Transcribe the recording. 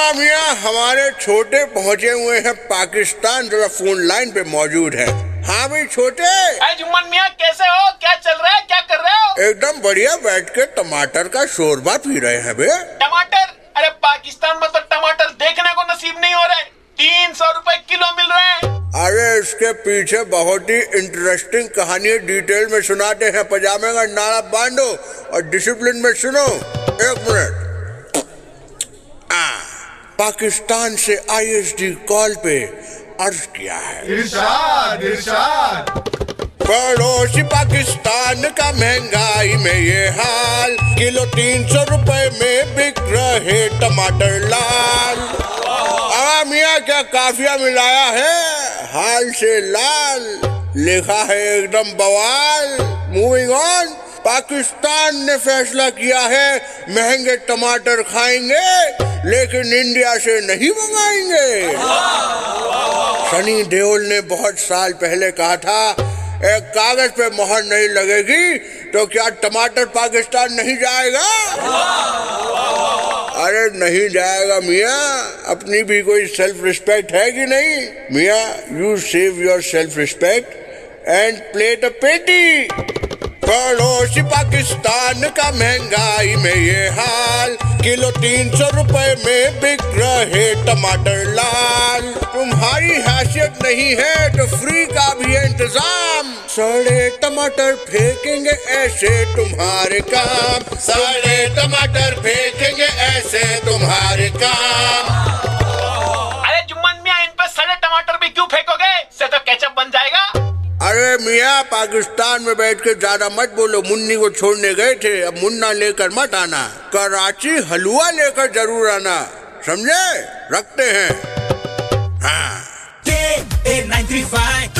हाँ मियाँ, हमारे छोटे पहुँचे हुए हैं पाकिस्तान, जरा फोन लाइन पे मौजूद है। हाँ भाई छोटे। जुम्मन मियाँ कैसे हो? क्या चल रहा है? क्या कर रहे हो? एकदम बढ़िया, बैठ के टमाटर का शोरबा पी रहे हैं बे। टमाटर? अरे पाकिस्तान में तो टमाटर देखने को नसीब नहीं हो रहे। 300 रुपए किलो मिल रहे हैं। अरे इसके पीछे बहुत ही इंटरेस्टिंग कहानी डिटेल में सुनाते हैं। पजामे का नारा बांधो और डिसिप्लिन में सुनो। एक मिनट। पाकिस्तान से आईएसडी कॉल पे अर्ज किया है। इरशाद इरशाद। पड़ोसी पाकिस्तान का महंगाई में ये हाल, किलो 300 रुपए में बिक रहे टमाटर लाल। मियाँ क्या काफिया मिलाया है, हाल से लाल लिखा है एकदम बवाल। Moving on. पाकिस्तान ने फैसला किया है महंगे टमाटर खाएंगे लेकिन इंडिया से नहीं मंगाएंगे। सनी देओल ने बहुत साल पहले कहा था एक कागज पे मोहर नहीं लगेगी तो क्या टमाटर पाकिस्तान नहीं जाएगा? अरे नहीं जाएगा मियाँ, अपनी भी कोई सेल्फ रिस्पेक्ट है कि नहीं? मियाँ, you save yourself respect and play the petty. पड़ोसी पाकिस्तान का महंगाई में ये हाल, किलो 300 रुपए में बिक रहे टमाटर लाल। तुम्हारी हैसियत नहीं है तो फ्री का भी है इंतजाम। सड़े टमाटर फेंकेंगे ऐसे तुम्हारे काम, सड़े टमाटर फेंकेंगे ऐसे तुम्हारे काम। अरे जुम्मन मियाँ, इन पे सड़े टमाटर भी क्यों फेंकोगे? इससे तो केचप बन जाएगा। अरे मियाँ, पाकिस्तान में बैठ के ज्यादा मत बोलो। मुन्नी को छोड़ने गए थे, अब मुन्ना लेकर मत आना। कराची हलवा लेकर जरूर आना, समझे? रखते हैं। हाँ।